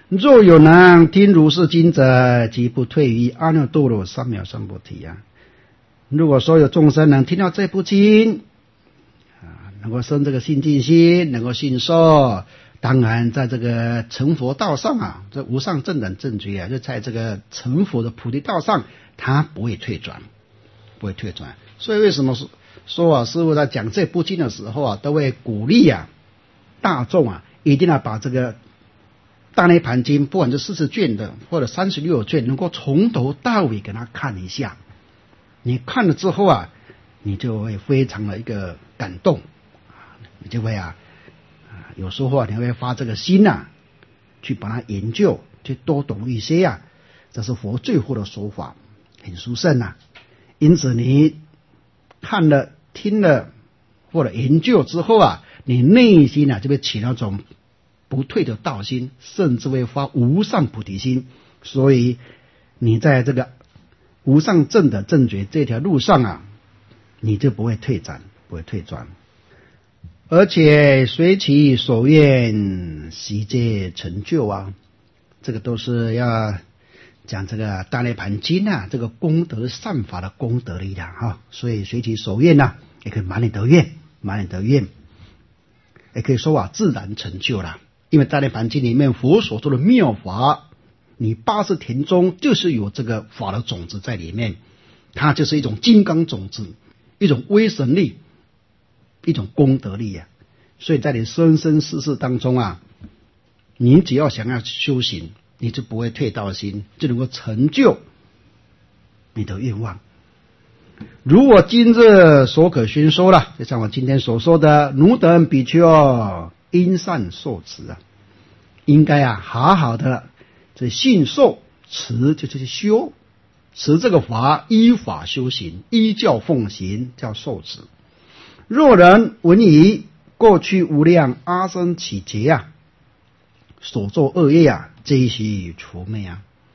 若有能听如是经者，即不退于阿耨多罗三藐三菩提啊。如果说有众生能听到这部经能够生这个信净心，能够信受，当然在这个成佛道上这无上正等正觉就在这个成佛的菩提道上，他不会退转，不会退转。所以为什么说师父在讲这部经的时候都会鼓励大众一定要把这个大涅盘经，不管是40卷的或者36卷，能够从头到尾给他看一下。你看了之后你就会非常的一个感动，你就会有时候你会发这个心去把它研究，去多懂一些这是佛最后的说法，很殊胜因此你看了听了或者研究之后你内心就会起那种不退的道心，甚至会发无上菩提心。所以你在这个无上正的正觉这条路上你就不会退转，不会退转，而且随其所愿悉皆成就这个都是要讲这个大涅盘经这个功德善法的功德力量所以随其所愿也可以满你得愿，满你得愿，也可以说自然成就了。因为大涅盘经里面佛所说的妙法，你80田中就是有这个法的种子在里面，它就是一种金刚种子，一种威神力，一种功德力所以在你生生世世当中你只要想要修行，你就不会退道心，就能够成就你的愿望。如我今日所可宣说了，就像我今天所说的，汝等比丘应善受持应该好好的这信受持，就是修持这个法，依法修行，依教奉行，叫受持。若人闻已过去无量阿僧祇劫所作恶业皆悉除灭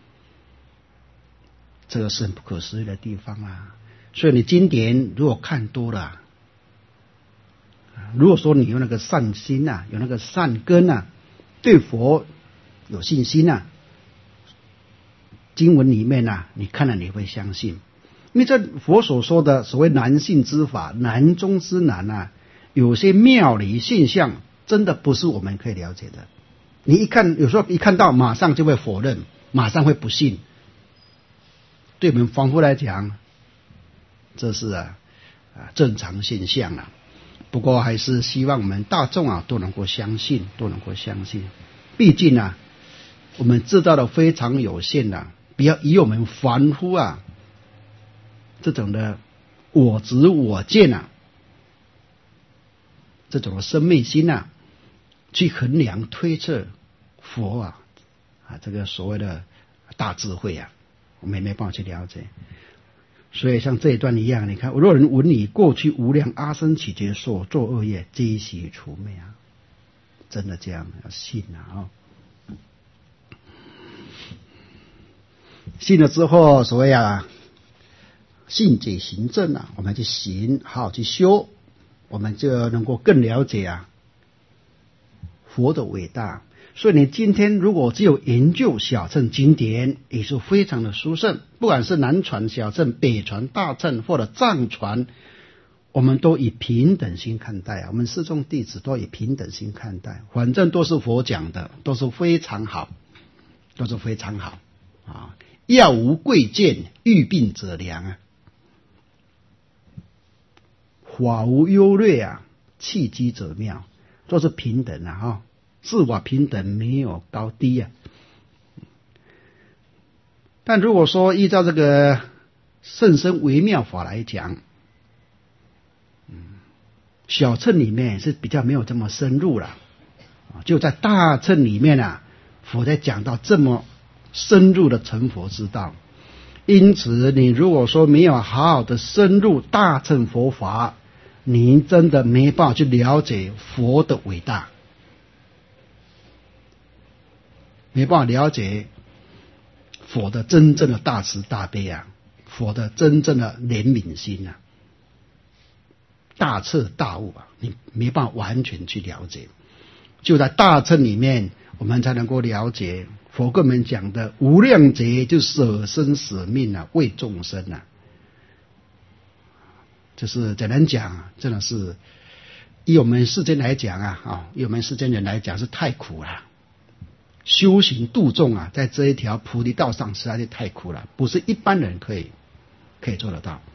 这个是很不可思议的地方所以你经典如果看多了，如果说你有那个善心有那个善根对佛有信心经文里面你看了你会相信。因为这佛所说的所谓难信之法，难中之难有些妙理现象真的不是我们可以了解的。你一看，有时候一看到马上就会否认，马上会不信。对我们凡夫来讲，这是正常现象不过还是希望我们大众都能够相信，都能够相信。毕竟我们知道的非常有限不要以我们凡夫这种的我执我见这种的生命心去衡量推测佛这个所谓的大智慧我们也没办法去了解。所以像这一段一样，你看，若人闻你过去无量阿僧祇劫所作恶业，皆悉除灭真的这样要信信了之后，所谓信解行证我们去行，好好去修，我们就能够更了解佛的伟大。所以你今天如果只有研究小乘经典，也是非常的殊胜，不管是南传小乘、北传大乘或者藏传，我们都以平等心看待我们四众弟子都以平等心看待，反正都是佛讲的，都是非常好，都是非常好药无贵贱，欲病者良法无优劣弃机者妙，都是平等自我平等，没有高低但如果说依照这个甚深微妙法来讲，小乘里面是比较没有这么深入了就在大乘里面佛在讲到这么深入的成佛之道。因此你如果说没有好好的深入大乘佛法，你真的没办法去了解佛的伟大，没办法了解佛的真正的大慈大悲佛的真正的怜悯心大彻大悟你没办法完全去了解。就在大乘里面，我们才能够了解佛跟我们讲的无量劫就舍身舍命啊，为众生啊，就是简单讲，真的是以我们世间来讲啊，以我们世间人来讲是太苦了。修行度众啊，在这一条菩提道上实在是太苦了，不是一般人可以做得到。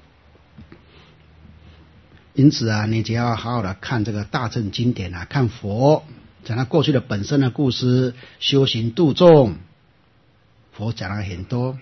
因此啊，你只要好好的看这个大乘经典啊，看佛讲他过去的本身的故事，修行度众，佛讲了很多，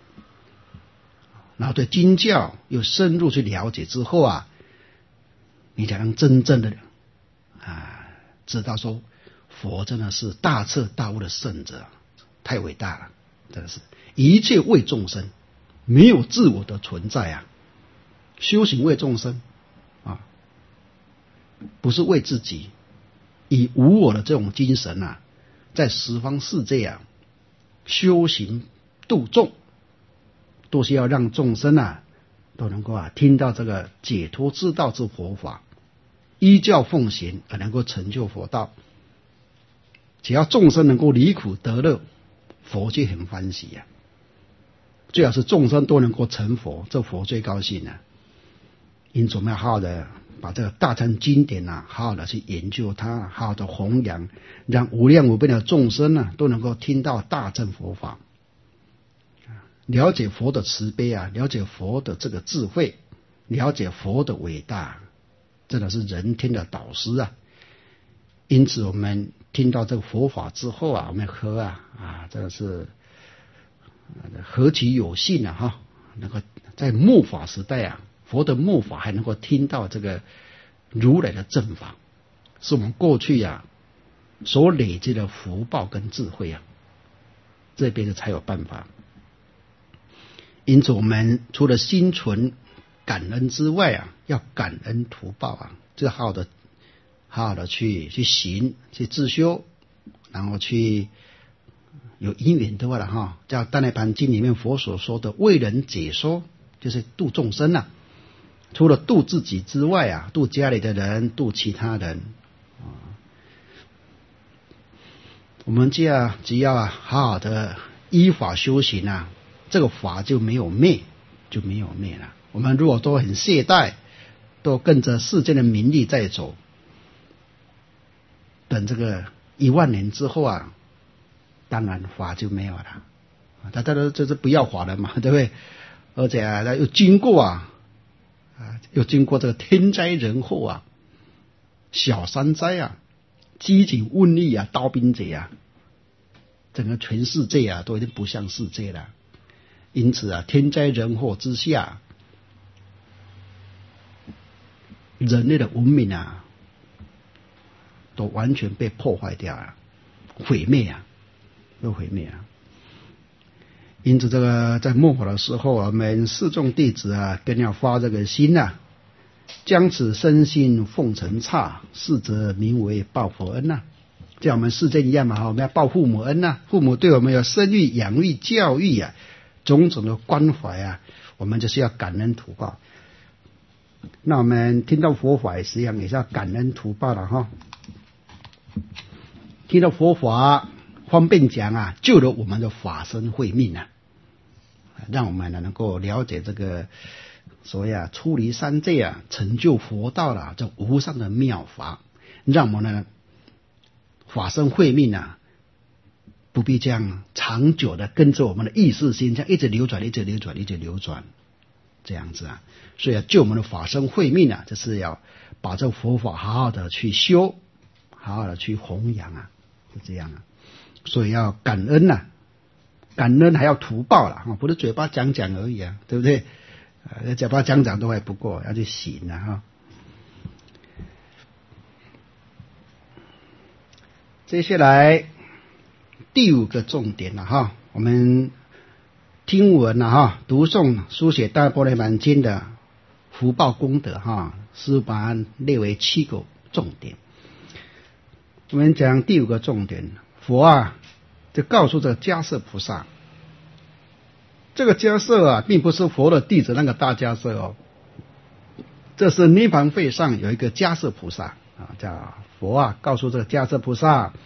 然后对经教又深入去了解之后啊，你才能真正的知道说佛真的是大彻大悟的圣者，太伟大了，真的是一切为众生，没有自我的存在啊，修行为众生啊，不是为自己，以无我的这种精神啊，在十方世界啊修行度众，都是要让众生啊都能够听到这个解脱之道之佛法，依教奉行而能够成就佛道。只要众生能够离苦得乐，佛就很欢喜啊。最好是众生都能够成佛，这佛最高兴啊。因此我们要好好的把这个大乘经典啊，好好的去研究它，好好的弘扬，让无量无边的众生啊都能够听到大乘佛法，了解佛的慈悲啊，了解佛的这个智慧，了解佛的伟大，真的是人天的导师啊。因此我们听到这个佛法之后啊，我们真的是何其有幸啊能够在末法时代啊，佛的末法还能够听到这个如来的正法，是我们过去所累积的福报跟智慧啊，这辈子才有办法。因此我们除了心存感恩之外啊，要感恩图报啊，这好好的去行，去自修，然后去有因缘的话了叫《大涅盘经》里面佛所说的为人解说，就是度众生啊。除了度自己之外啊，度家里的人，度其他人我们只要好好的依法修行啊，这个法就没有灭了。我们如果都很懈怠，都跟着世间的名利在走，等这个10000年之后啊，当然法就没有了，大家都就是不要法了嘛，对不对？而且又经过这个天灾人祸啊，小山灾啊，饥馑瘟疫啊，刀兵劫啊，整个全世界都已经不像世界了。因此天灾人祸之下，人类的文明都完全被破坏掉了，毁灭。因此这个在末法的时候，我们四众弟子更要发这个心将此身心奉承刹，是则名为报佛恩像我们世间一样嘛，我们要报父母恩父母对我们有生育、养育、教育种种的关怀我们就是要感恩图报。那我们听到佛法实际上也是要感恩图报的听到佛法方便讲救了我们的法身慧命让我们能够了解这个所谓出离三界成就佛道这无上的妙法，让我们呢法身慧命不必这样长久的跟着我们的意识心这样一直流转这样子所以救我们的法身慧命就是要把这佛法好好的去修，好好的去弘扬是这样所以要感恩感恩还要图报不是嘴巴讲而已对不对？嘴巴讲都还不够，要去行接下来第5个重点我们听闻读诵书写大般若满经的福报功德师把它列为7个重点。我们讲第5个重点，佛就告诉这个迦叶菩萨，这个迦叶并不是佛的弟子那个大迦叶这是涅槃会上有一个迦叶菩萨叫佛告诉这个迦叶菩萨，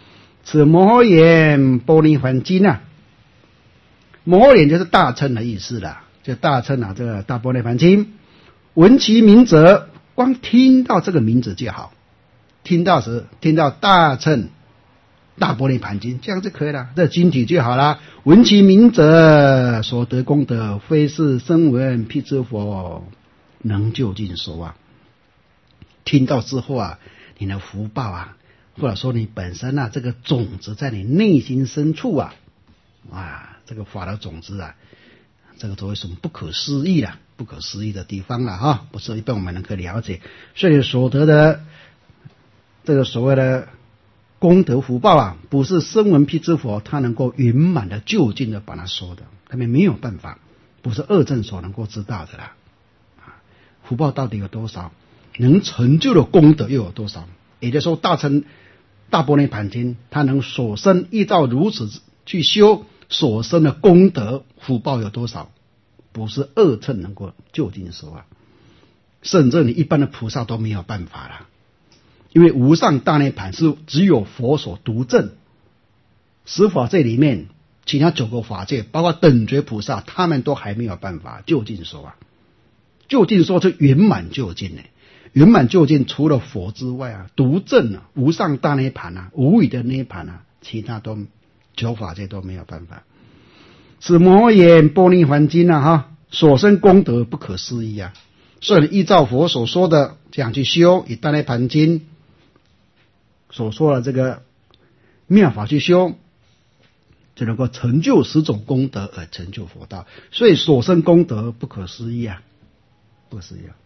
此摩诃言波罗梵经啊，摩诃言就是大乘的意思啦，就大乘啊，这个大波罗梵经，闻其名者，光听到这个名字就好，听到大乘大波罗梵经，这样就可以了，这经体就好了。闻其名者，所得功德，非是声闻辟支佛能究竟说啊。听到之后啊，你的福报啊，或者说你本身啊，这个种子在你内心深处啊，这个法的种子啊，这个作为什么不可思议啊，不可思议的地方了哈，不是一般我们能够了解。所以所得的这个所谓的功德福报啊，不是声闻辟支佛他能够圆满的究竟的把它说的，他们没有办法，不是二正所能够知道的啦。福报到底有多少，能成就的功德又有多少？也就是说，大波罗梵经，他能所生依照如此去修所生的功德福报有多少？不是二乘能够究竟说啊，甚至你一般的菩萨都没有办法了。因为无上大涅盘是只有佛所独证，十法界里面其他9个法界，包括等觉菩萨，他们都还没有办法究竟说啊。究竟说是圆满究竟呢？圆满究竟除了佛之外啊，独证啊，无上大涅盘啊，无语的涅盘啊，其他都9法界都没有办法。此摩诃言波罗梵经啊，所生功德不可思议啊。所以依照佛所说的这样去修，以大涅盘经所说的这个妙法去修，就能够成就10种功德而成就佛道。所以所生功德不可思议啊，不可思议啊。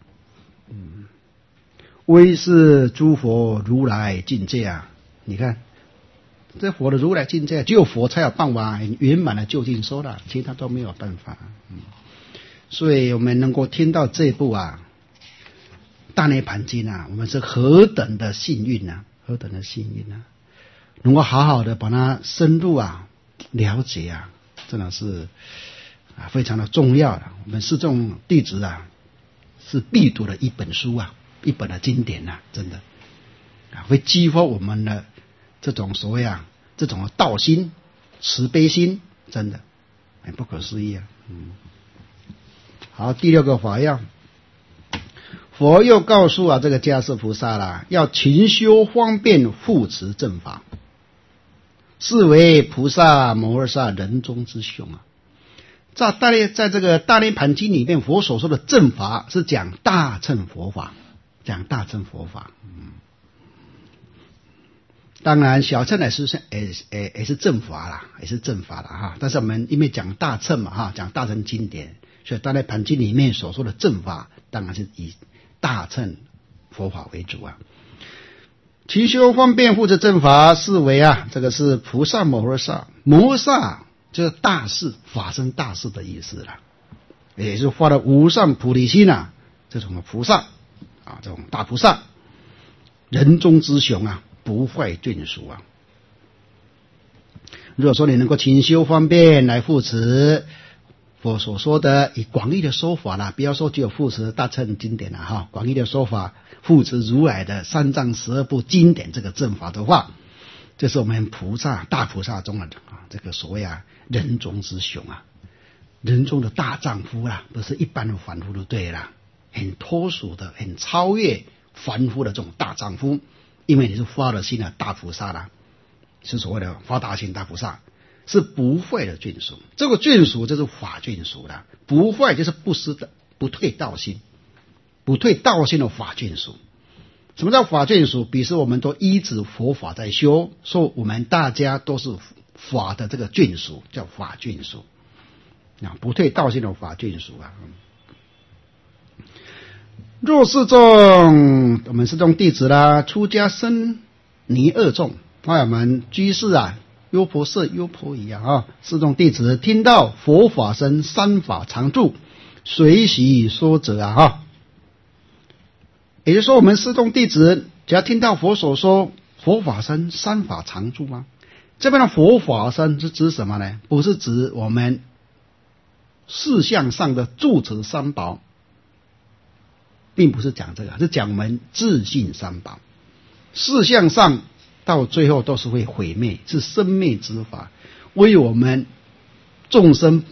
威是诸佛如来境界啊！你看，这佛的如来境界，只有佛才有办法圆满的究竟说了，其他都没有办法。所以我们能够听到这部大涅盘经啊，我们是何等的幸运啊！何等的幸运啊！能够好好的把它深入了解啊，真的是非常的重要的。我们是这种弟子是必读的一本书啊，一本的经典啊，真的会激发我们的这种所谓这种的道心、慈悲心，真的很不可思议啊。好，第6个法要，佛又告诉这个迦叶菩萨啦，要勤修方便护持正法，是为菩萨摩诃萨人中之雄啊。在这个大涅盘经里面，佛所说的正法是讲大乘佛法，讲大乘佛法。当然小乘也是正法啦，也是正法啦但是我们因为讲大乘嘛讲大乘经典，所以大涅盘经里面所说的正法，当然是以大乘佛法为主啊。勤修方便护持正法，是为这个是菩萨摩诃萨，摩诃萨就是大事，法身大事的意思啦，也就是发了无上菩提心这种菩萨这种大菩萨，人中之雄不坏眷属啊。如果说你能够勤修方便来护持佛所说的，以广义的说法啦，不要说只有护持大乘经典广义的说法，护持如来的3藏12部经典这个正法的话，这是我们菩萨大菩萨中的这个所谓人中之雄人中的大丈夫不是一般的凡夫就对了，很脱俗的，很超越凡夫的这种大丈夫，因为你是发了心的大菩萨是所谓的发大心大菩萨，是不坏的眷属。这个眷属就是法眷属了，不坏就是不失的不退道心，不退道心的法眷属。什么叫法眷属？比如说我们都依止佛法在修，说我们大家都是法的这个眷属，叫法眷属不退道心的法眷属若是众我们是众弟子啦，出家僧尼二众，我们居士优婆塞优婆夷四众弟子听到佛法僧三法常住，随喜说者也就是说我们四众弟子只要听到佛所说佛法僧三法常住这边的佛法僧是指什么呢？不是指我们事项上的住持三宝，并不是讲这个，是讲我们自信三宝。事项上到最后都是会毁灭，是生灭之法，为我们众生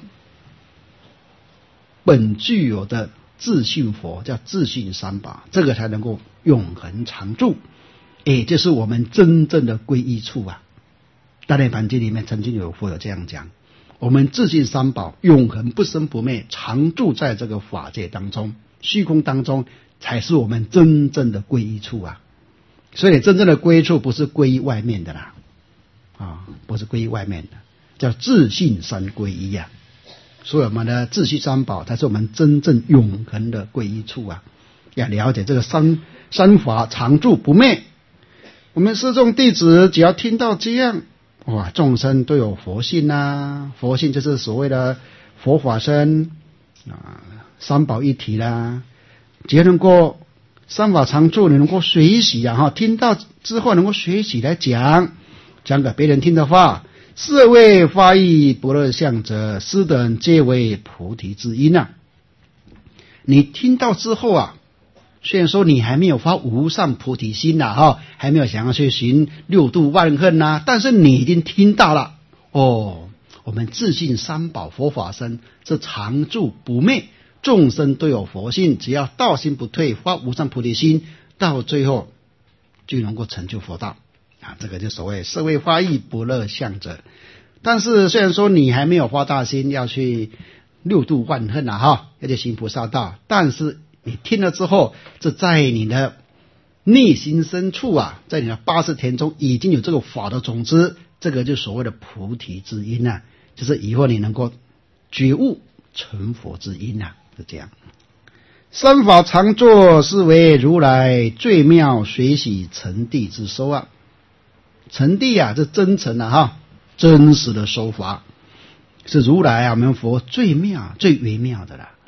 本具有的自性佛，叫自性三宝，这个才能够永恒常住，也就是我们真正的皈依处啊。大涅盘经里面曾经有佛有这样讲，我们自性三宝永恒不生不灭，常住在这个法界当中，虚空当中，才是我们真正的皈依处啊。所以真正的皈依处不是皈依外面的啦，不是皈依外面的，叫自性三皈依啊。所以我们的自性三宝才是我们真正永恒的皈依处啊。要了解这个三法常住不灭，我们四众弟子只要听到这样，哇，众生都有佛性啊，佛性就是所谓的佛法身三宝一体啦。只要能够三法常住，你能够学习啊，听到之后能够学习来讲给别人听的话，是为发意不乐相者，斯等皆为菩提之因啊。你听到之后啊，虽然说你还没有发无上菩提心还没有想要去行六度万恨但是你已经听到了我们自性三宝佛法身是常住不灭，众生都有佛性，只要道心不退，发无上菩提心，到最后就能够成就佛道这个就所谓是为发意不乐相者。但是虽然说你还没有发大心要去六度万恨要去行菩萨道，但是你听了之后，这在你的内心深处在你的80田中已经有这个法的种子，这个就所谓的菩提之因就是以后你能够觉悟成佛之因是这样。三法常住，是为如来最妙随喜成地之收成地这真诚真实的收法，是如来我们佛最妙最微妙的啦。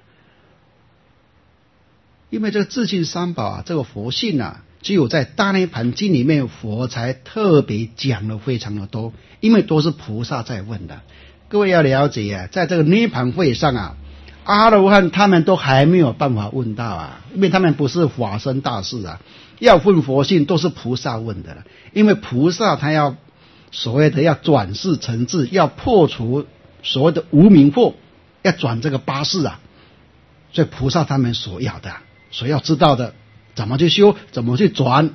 因为这个自性三宝这个佛性只有在大涅盘经里面佛才特别讲的非常的多，因为都是菩萨在问的。各位要了解在这个涅盘会上阿罗汉他们都还没有办法问到因为他们不是法身大士要问佛性都是菩萨问的了。因为菩萨他要所谓的要转世成智，要破除所谓的无明惑，要转这个八世所以菩萨他们所要的所要知道的怎么去修，怎么去转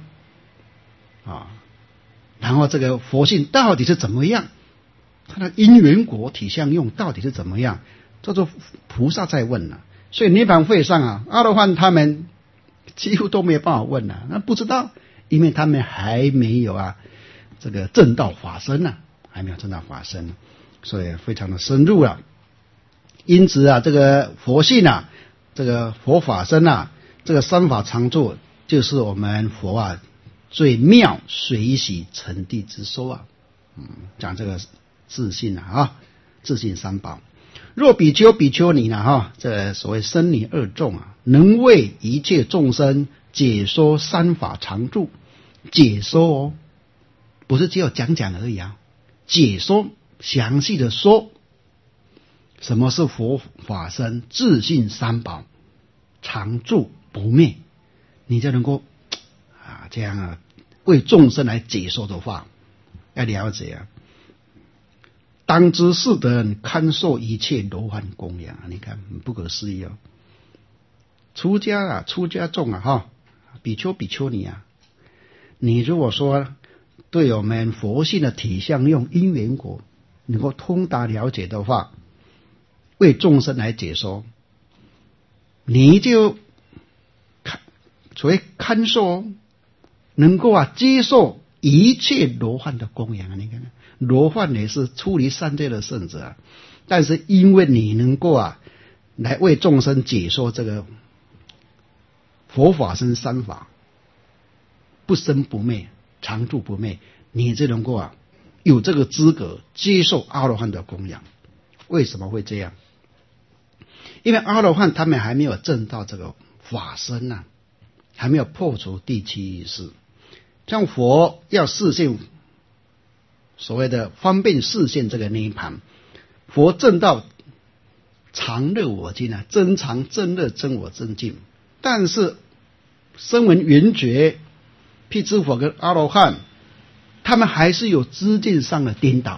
然后这个佛性到底是怎么样，它的因缘果体相用到底是怎么样，这就菩萨在问所以涅盘会上阿罗汉他们几乎都没有办法问那不知道，因为他们还没有这个正道法身还没有正道法身，所以非常的深入因此这个佛性这个佛法身这个三法常住，就是我们佛最妙随喜成地之收讲这个自信自信三宝。若比丘比丘尼这所谓僧尼二众能为一切众生解说三法常住，解说不是只有讲而已解说详细的说什么是佛法身自性三宝常住不灭，你就能够这样为众生来解说的话，要了解当知是等堪受一切罗汉供养你看很不可思议出家众比丘比丘尼你如果说对我们佛性的体相用因缘果能够通达了解的话，为众生来解说，你就所谓堪受能够接受一切罗汉的供养你看罗汉也是出离三界的圣者但是因为你能够来为众生解说这个佛法身三法不生不灭常住不灭，你就能够有这个资格接受阿罗汉的供养。为什么会这样？因为阿罗汉他们还没有证到这个法身还没有破除第七意识。像佛要示现所谓的方便示现这个涅盘，佛证到常乐我净真常真乐真我真净，但是声闻缘觉辟支佛跟阿罗汉他们还是有知见上的颠倒。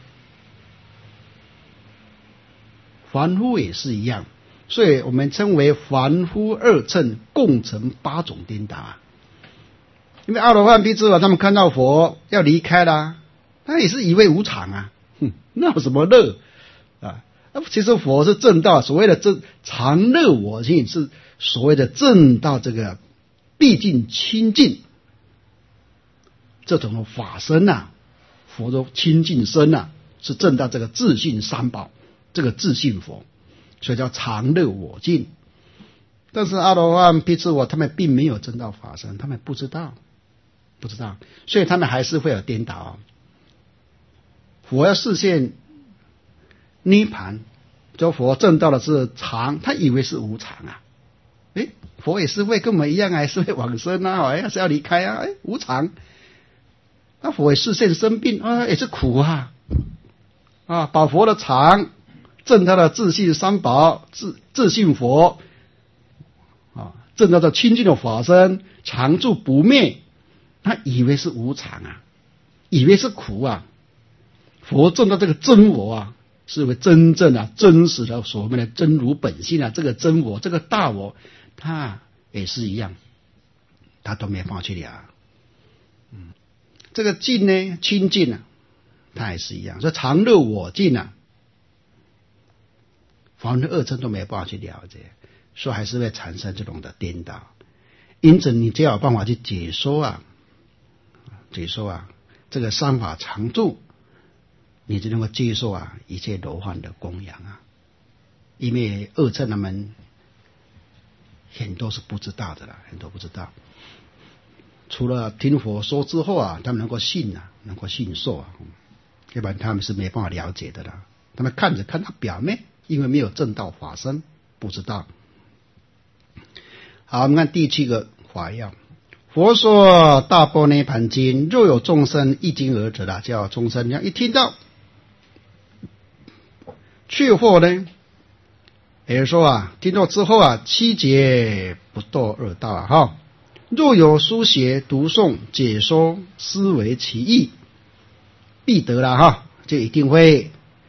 凡夫也是一样，所以我们称为凡夫二乘共成8种颠倒啊。因为阿罗汉、辟支佛他们看到佛要离开了，他也是以为无常啊，那有什么乐啊？其实佛是证到所谓的常乐我净，是所谓的证到这个毕竟清净这种的法身啊，佛的清净身啊，是证到这个自性三宝，这个自性佛，所以叫常乐我净。但是阿罗汉、辟支佛他们并没有证到法身，他们不知道，所以他们还是会有颠倒。佛要示现涅盘，就佛证到的是常，他以为是无常啊。佛也是会跟我们一样，还是会往生啊，还是要离开啊，无常。那佛也示现生病啊，也是苦啊，把佛的常证他的自性三宝，自性佛证他的清净的法身，常住不灭，他以为是无常啊，以为是苦啊。佛证到这个真我啊，是为真正啊真实的所谓的真如本性啊，这个真我，这个大我，他也是一样，他都没办法去了。这个净呢，清净啊，他也是一样，所以常乐我净啊，凡夫二乘都没办法去了解，所以还是会产生这种的颠倒。因此你只要有办法去解说啊，这个三法常住，你就能够接受啊一切罗汉的供养啊。因为二乘他们很多是不知道的啦，很多不知道。除了听佛说之后啊，他们能够信啊，能够信受啊，要不然他们是没办法了解的啦。他们看到表面，因为没有证到法身，不知道。好，我们看第7个法要。佛说大般涅盘经，若有众生一经而者啦，叫众生一听到，却或呢，也就是说啊，听到之后啊，7劫不堕恶道啊哈。若有书写、读诵、解说、思维其意，必得了哈，就一定会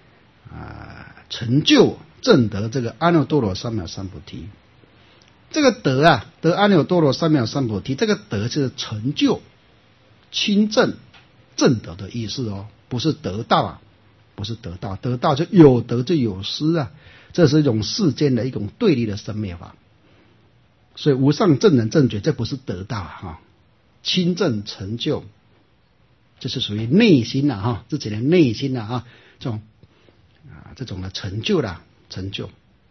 成就证得这个阿耨多罗三藐三菩提。这个得啊，得阿耨多罗三藐三菩提，这个得就是成就、亲证、证得的意思哦，不是得到啊，不是得到，得到就有得就有失啊，这是一种世间的一种对立的生灭法。所以无上正等正觉，这不是得到啊，亲证成就，这是属于内心啊哈，自己的内心啊这种的成就啦，成就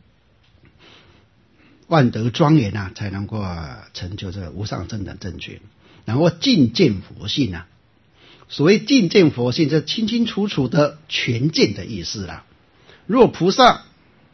万德庄严啊，才能够成就这个无上正等正觉，然后尽见佛性啊。所谓尽见佛性，这清清楚楚的全见的意思啦。若菩萨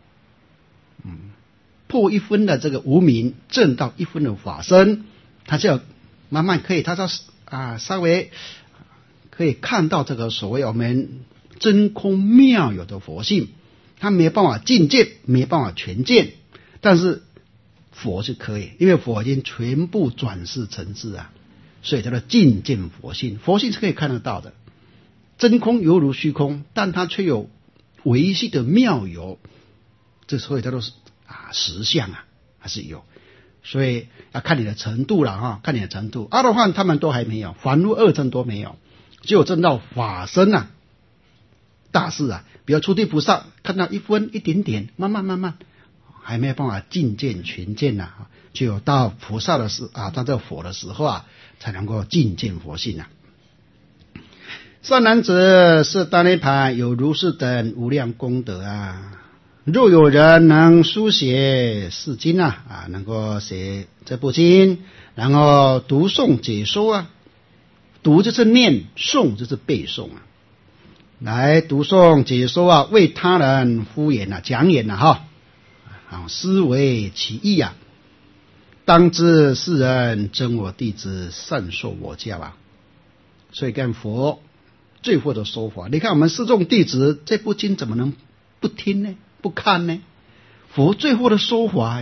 破1分的这个无明，证到1分的法身，他就要慢慢可以，他就稍微可以看到这个所谓我们真空妙有的佛性。他没办法尽见，没办法全见，但是佛是可以，因为佛已经全部转世成智啊，所以叫做尽见佛性。佛性是可以看得到的，真空犹如虚空，但它却有唯系的妙有，这所以叫做实相啊，还是有。所以要看你的程度了哈，看你的程度。阿罗汉他们都还没有，凡夫二乘都没有，只有证到法身啊，大事啊，比如初地菩萨看到1分一点点，慢慢还没有办法尽见全见啊，只有到菩萨的时到这个佛的时候啊，才能够尽见佛性啊。善男子，是大涅盘有如是等无量功德啊。若有人能书写是经啊，能够写这部经，然后读诵解说啊，读就是念，诵就是背诵啊，来读诵解说啊，为他人敷衍啊，讲演啊思维其意啊，当知世人真我弟子，善受我教啊。所以跟佛最后的说法，你看我们四众弟子这部经怎么能不听呢？不看呢？佛最后的说法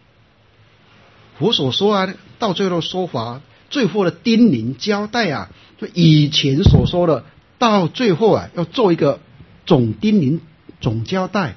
佛所说到最后的说法，最后的叮咛交代啊， 就以前所说的，到最后啊，要做一个总叮咛、总交代。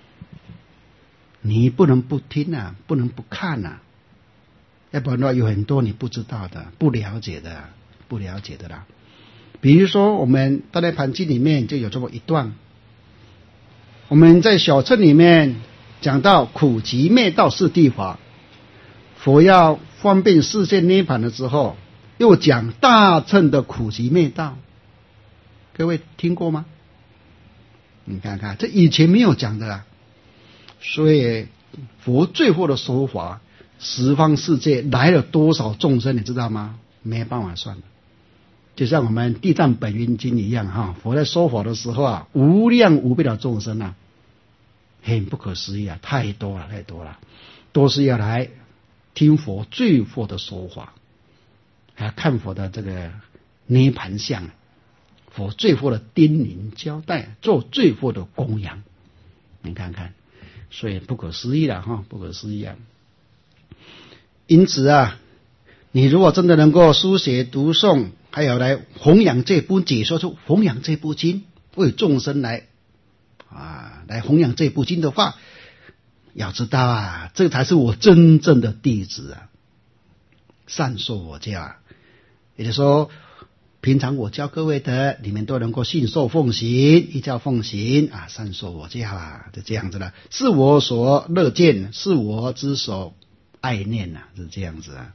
你不能不听啊，不能不看啊，要不然的话有很多你不知道的、不了解的啦。比如说我们大内盘经里面就有这么一段，我们在小乘里面讲到苦集灭道四谛法，佛要方便世界涅槃的时候，又讲大乘的苦集灭道，各位听过吗？你看看，这以前没有讲的啦。所以佛最后的说法，十方世界来了多少众生，你知道吗？没办法算的。就像我们地藏本愿经一样哈，佛在说法的时候啊，无量无边的众生啊，很不可思议啊，太多了，都是要来听佛最后的说法，还要看佛的这个涅盘相，佛最后的叮咛交代，做最后的供养，你看看。所以不可思议了哈，不可思议啊！因此啊，你如果真的能够书写读诵，还有来弘扬这部解说出弘扬这部经，为众生来弘扬这部经的话，要知道啊，这才是我真正的弟子啊，善受我教啊。也就是说，平常我教各位的，你们都能够信受奉行，依教奉行啊，善受我教啊，就这样子了。是我所乐见，是我之所爱念啊，是这样子啊。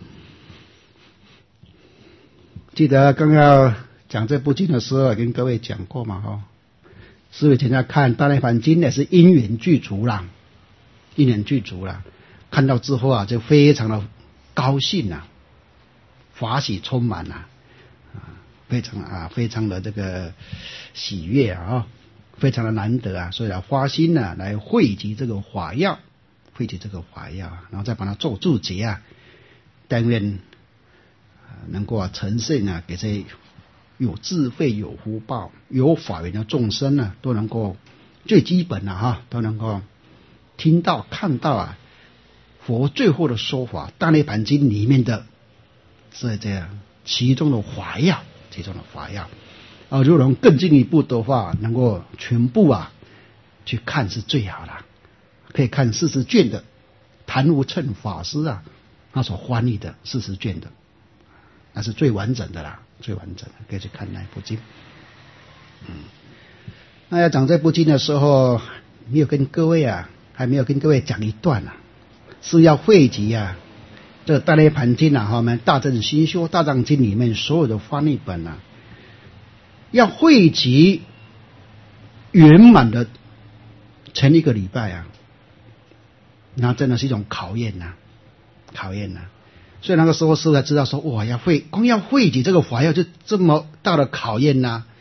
记得刚刚讲这部经的时候，跟各位讲过嘛哈。师父以前在看《大内盘经》也是因缘具足啦，看到之后啊，就非常的高兴啊，法喜充满啊。非常的这个喜悦啊，非常的难得啊，所以发心呢来汇集这个法药，然后再把它做注解啊，但愿能够呈现啊，给这有智慧、有福报、有法缘的众生呢，都能够最基本的哈，都能够听到、看到啊，佛最后的说法，《大内盘经》里面的是这样其中的法药。如果能更进一步的话，能够全部去看是最好的，可以看40卷的谭无称法师啊，他所翻译的40卷的，那是最完整的啦，可以去看那部经。那要讲这部经的时候，还没有跟各位讲一段是要汇集这大内盘经我们大正新修大藏经里面所有的翻译本要汇集圆满的前一个礼拜那真的是一种考验所以那个时候师父才知道说，哇，光要汇集这个法要就这么大的考验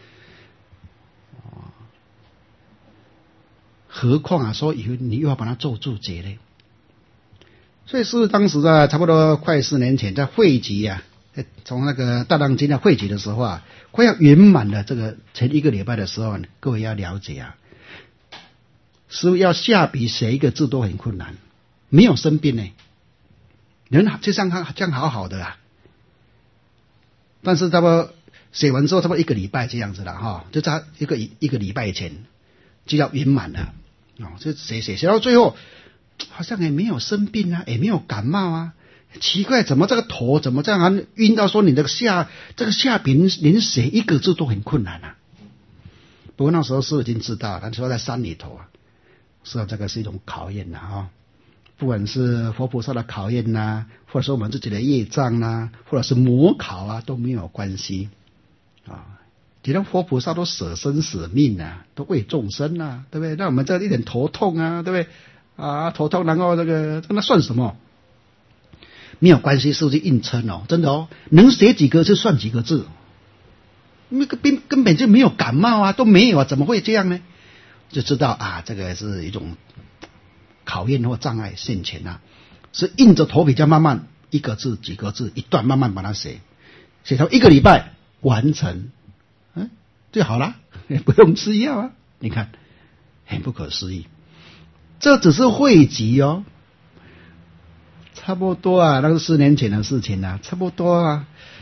何况说以后你又要把它做注解呢？所以师父当时差不多快4年前在汇集从那个大藏经汇集的时候快要圆满的这个前一个礼拜的时候，各位要了解师父要下笔写一个字都很困难，没有生病呢，人就像这样好好的但是差不多写完之后差不多1个礼拜这样子了就在一个礼拜前就要圆满了就写到最后。好像也没有生病也没有感冒奇怪，怎么这个头怎么这样晕到说你这个下笔连写一个字都很困难不过那时候师父已经知道，他说在山里头是这个是一种考验不管是佛菩萨的考验或者是我们自己的业障或者是模考都没有关系既然佛菩萨都舍身舍命都为众生对不对？那我们这一点头痛对不对？头痛，然后那算什么？没有关系，师父去硬撑真的能写几个就算几个字。那个根本就没有感冒都没有怎么会这样呢？就知道这个是一种考验或障碍现前是硬着头皮这样慢慢一个字几个字一段慢慢把它写到1个礼拜完成，就好了，不用吃药你看，很不可思议。这只是汇集差不多那是4年前的事情差不多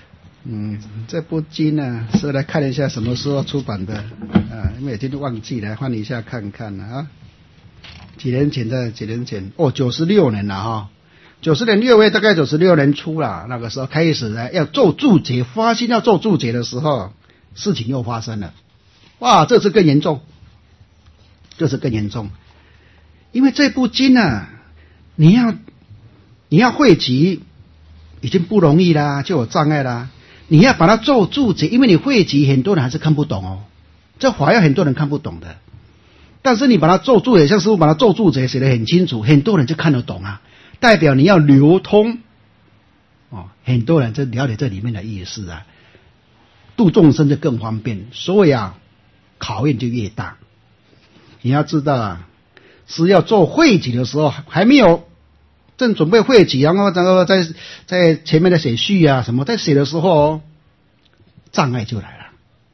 这部经呢是来看一下什么时候出版的因为已经忘记了，翻一下看看啊。几年前96年了哈，90年6月大概96年初了，那个时候开始呢要做注解，发现要做注解的时候，事情又发生了。哇，这次更严重，因为这部经啊，你要汇集已经不容易啦，就有障碍啦。你要把它做注解，因为你汇集很多人还是看不懂哦，这法要很多人看不懂的。但是你把它做注解，像师父把它做注解写得很清楚，很多人就看得懂啊，代表你要流通很多人就了解这里面的意思啊，度众生就更方便，所以考验就越大。你要知道是要做汇集的时候还没有正准备汇集，然后在前面的写序什么，在写的时候障碍就来了。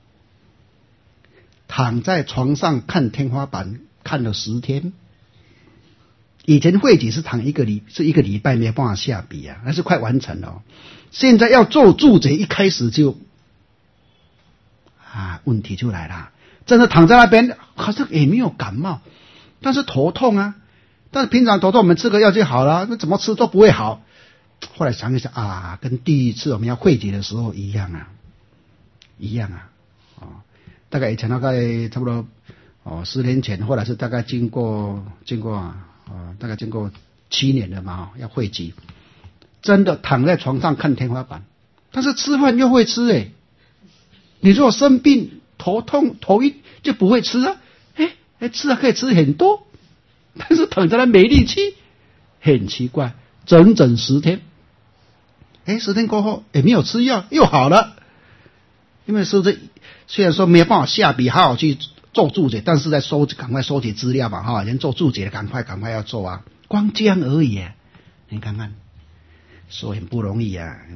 躺在床上看天花板看了10天，以前汇集是躺一个礼拜没有办法下笔那是快完成了现在要做注解，一开始就问题就来了。真的躺在那边好像也没有感冒，但是头痛但是平常头痛我们吃个药就好了，那怎么吃都不会好。后来想一想跟第一次我们要汇集的时候一样大概以前大概差不多10年前，后来是大概经过大概经过7年了嘛要汇集，真的躺在床上看天花板，但是吃饭又会吃你如果生病头痛头晕就不会吃吃可以吃很多，但是躺在那没力气，很奇怪，整整10天10天过后也没有吃药又好了。因为是虽然说没有办法下笔好好去做注解，但是赶快收集资料嘛人做注解的赶快要做光这样而已你看看，所以很不容易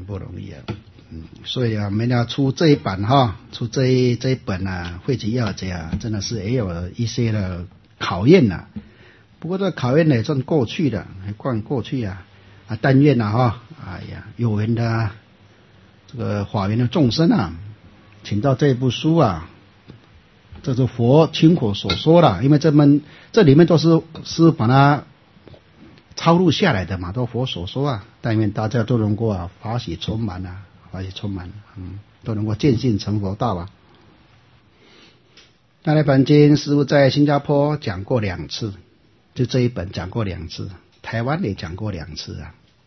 所以我们要出这一版出这一本汇集要解真的是也有一些的考验不过这个考验呢也算过去的，还算过去但愿有缘的这个法缘的众生请到这部书这是佛亲口所说的，因为这里面都是把它抄录下来的嘛，都佛所说但愿大家都能够法喜充满都能够见性成佛道大涅盘经师父在新加坡讲过2次，就这一本讲过2次，台湾也讲过2次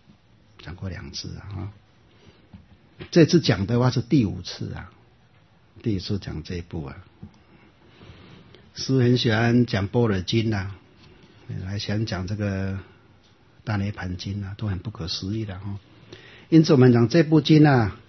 这次讲的话是第5次第一次讲这一部师父很喜欢讲般若经还喜欢讲这个大涅盘经都很不可思议的因此我们讲这部经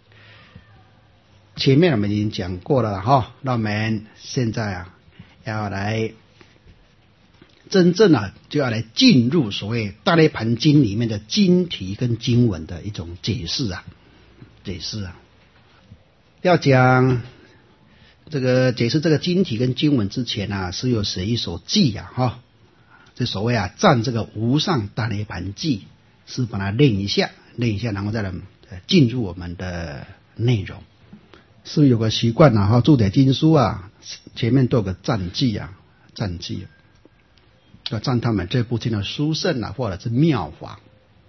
前面我们已经讲过了那我们现在要来真正就要来进入所谓大涅盘经里面的经题跟经文的一种解释要讲这个解释这个经题跟经文之前是有写一首偈这所谓赞这个无上大涅盘偈，是把它练一下，然后再来进入我们的内容。是有个习惯注解经书前面都有个赞偈要赞他们这部经的殊胜或者是妙法。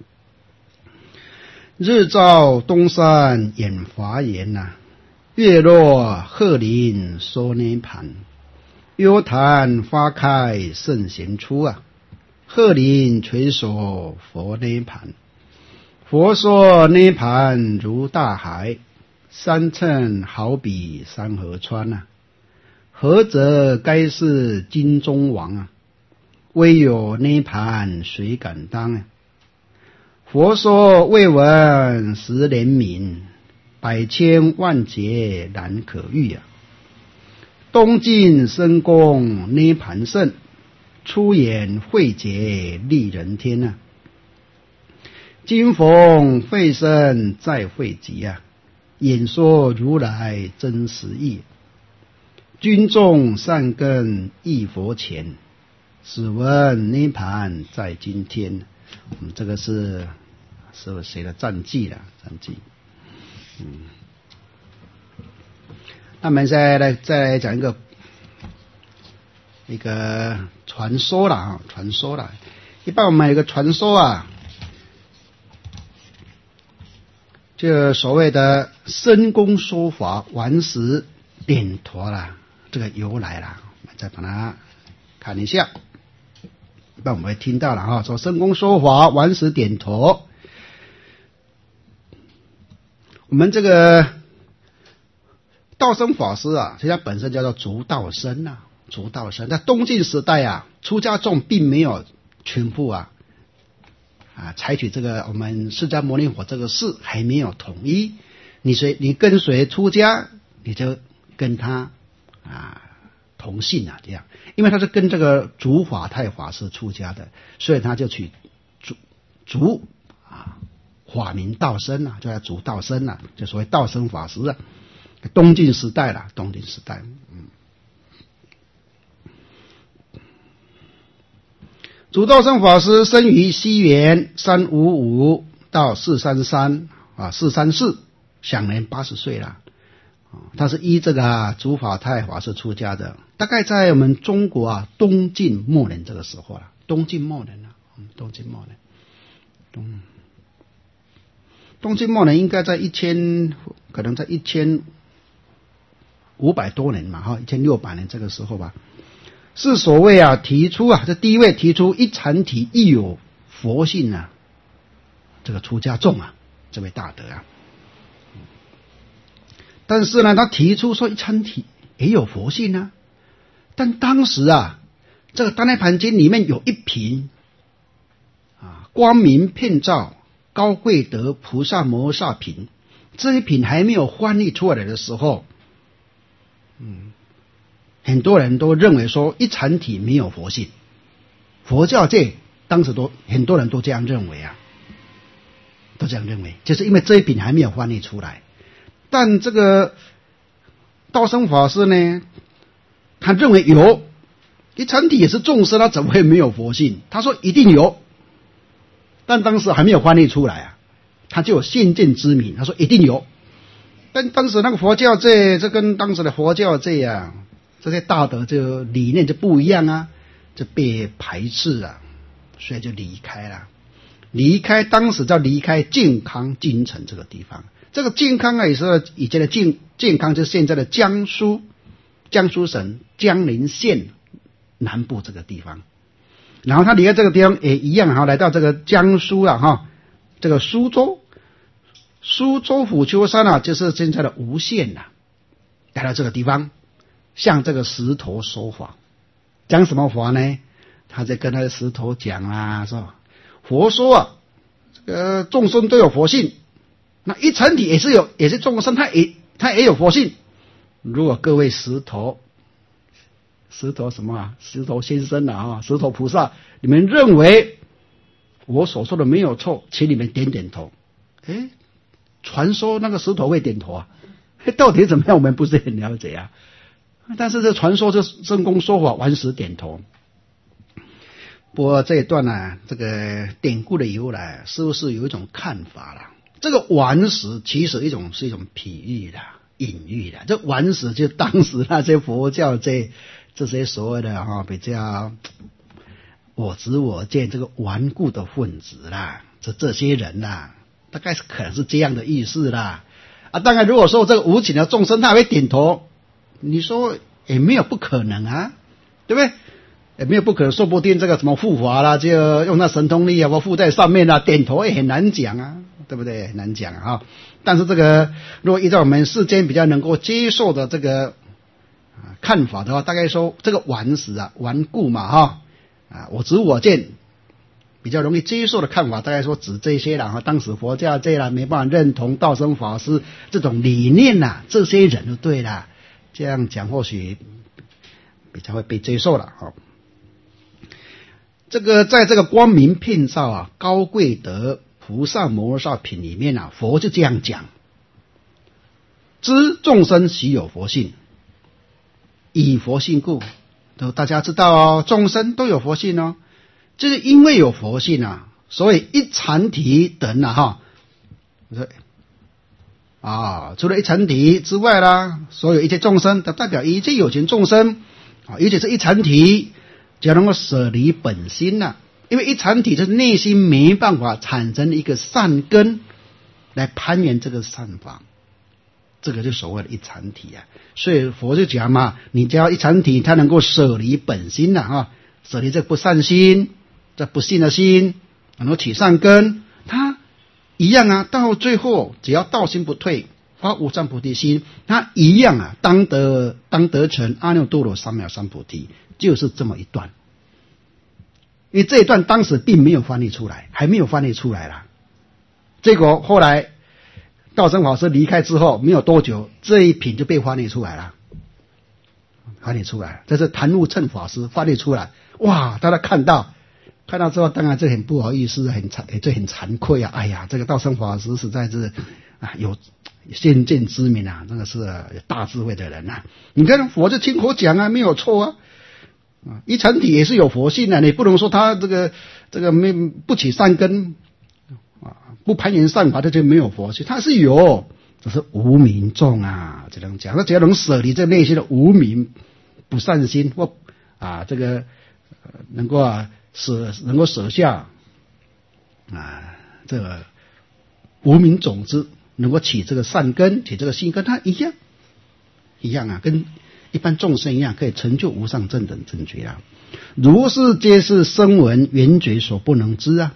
日照东山演华严月落鹤林说涅盘，幽昙花开圣贤出鹤林垂手佛涅盘。佛说涅盘如大海，三乘好比山河川何则该是金中王唯有涅盘谁敢当佛说未闻实怜悯，百千万劫难可遇东晋深宫涅盘圣，出言慧解利人天今逢慧生再慧集演说如来真实义，君众善根忆佛前，只闻涅盘在今天。这个是写的赞偈那我们再来讲一个传说了啊，传说了。一般我们有一个传说啊，就所谓的申公说法顽石点陀啦，这个由来啦，我们再把它看一下。一般我们会听到了哈，说申公说法顽石点陀。我们这个道生法师啊，实际上本身叫做竺道生啊，竺道生在东晋时代啊，出家众并没有全部采取这个我们释迦牟尼佛这个事还没有统一，你跟随出家，你就跟他同姓啊，这样，因为他是跟这个竺法泰法师出家的，所以他就取竺法名道生啊，就叫竺道生啊，就所谓道生法师啊。东晋时代了，东晋时代，竺道生法师生于西元355到434，享年80岁了。他是依这个竺法泰法师出家的，大概在我们中国东晋末年这个时候了，东晋末年应该在可能在1500多年嘛，1600年这个时候吧，是所谓提出这第一位提出一禅体亦有佛性这个出家众这位大德但是呢，他提出说一禅体也有佛性但当时这个《大涅盘经》里面有一品光明遍照高贵德菩萨摩诃萨品，这一品还没有翻译出来的时候，很多人都认为说一禅体没有佛性，佛教界当时很多人都这样认为都这样认为，就是因为这一品还没有翻译出来。但这个道生法师呢，他认为有一禅体也是众生，他怎么会没有佛性？他说一定有，但当时还没有翻译出来他就有先见之明，他说一定有。但当时那个佛教界，这跟当时的佛教界这些大德就理念就不一样就被排斥所以就离开了。当时叫离开靖康京城这个地方。这个靖康也是以前的靖康，就是现在的江苏省江宁县南部这个地方。然后他离开这个地方也一样来到这个江苏这个苏州府丘山就是现在的吴县来到这个地方，向这个石头说法。讲什么法呢？他在跟他的石头讲说佛说这个众生都有佛性，那一禅体也是众生，他也有佛性。如果各位石头先生石头菩萨，你们认为我所说的没有错，请你们点点头。传说那个石头会点头到底怎么样我们不是很了解但是这传说就申公说法顽石点头。不过这一段这个典故的由来是不是有一种看法啦？这个顽石其实是一种比喻的隐喻的，这顽石就当时那些佛教这些所谓的比较我执我见这个顽固的分子啦，这些人大概可能是这样的意思啦当然如果说这个无情的众生他会点头，你说也没有不可能对不对？也没有不可能，说不定这个什么护法啦，就用那神通力或附在上面点头也很难讲对不对？很难讲但是这个如果依照我们世间比较能够接受的这个看法的话，大概说这个顽石顽固嘛我执我见比较容易接受的看法，大概说指这些当时佛教界没办法认同道生法师这种理念这些人就对了，这样讲或许比较会被接受了这个在这个光明遍照高贵德菩萨摩诃萨品里面佛就这样讲：知众生习有佛性，以佛性故。大家知道众生都有佛性就是因为有佛性所以一禅体等除了一禅体之外啦，所有一切众生，它代表一切有情众生尤其是一禅体，只要能够舍离本心因为一禅体就是内心没办法产生一个善根来攀缘这个善法，这个就所谓的一禅体所以佛就讲嘛，你只要一禅体，它能够舍离本心舍离这不善心，这不信的心，能够起善根，它一样到最后只要道心不退，发无上菩提心，它一样当得成阿耨多罗三藐三菩提，就是这么一段。因为这一段当时并没有翻译出来，还没有翻译出来啦。结果后来道生法师离开之后没有多久，这一品就被翻译出来了。这是昙悟乘法师翻译出来，哇！大家看到之后，当然这很不好意思，这很惭愧哎呀，这个道生法师实在是有先见之明那个是有大智慧的人你看佛就亲口讲没有错一禅体也是有佛性你不能说他这个不起善根不攀缘善法，这就没有佛性，他是有，只是无明重只能讲，他只要能舍离这内心的无明不善心或这个能够舍下这个无明种子，能够起这个善根，起这个心根，它一样跟一般众生一样，可以成就无上正等正觉如是皆是声闻缘觉所不能知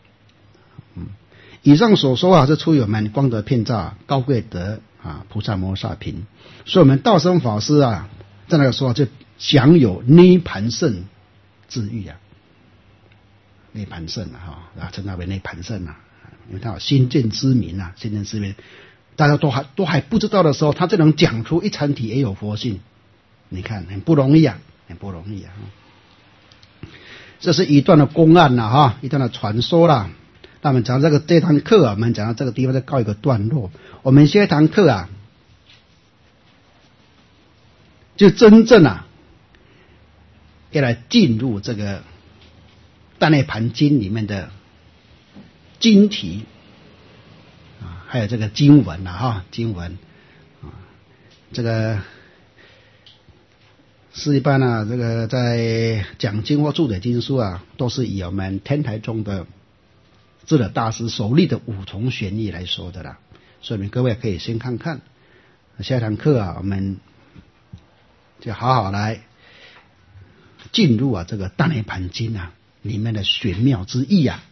以上所说是出于我们光德遍照高贵德菩萨摩萨品，所以我们道生法师在那个时候就享有涅盘圣之誉涅盘圣称他为涅盘圣因为他有先见之明先见之明，大家都还不知道的时候，他就能讲出一禅体也有佛性，你看很不容易很不容易这是一段的公案一段的传说那我们讲这堂课我们讲到这个地方再告一个段落。我们下一堂课就真正要来进入这个大涅盘经里面的经题还有这个经文经文这个是一般这个在讲经或注解经书都是以我们天台宗的智者大师所立的五重玄义来说的所以各位可以先看看下一堂课我们就好好来进入这个大涅盘经里面的玄妙之意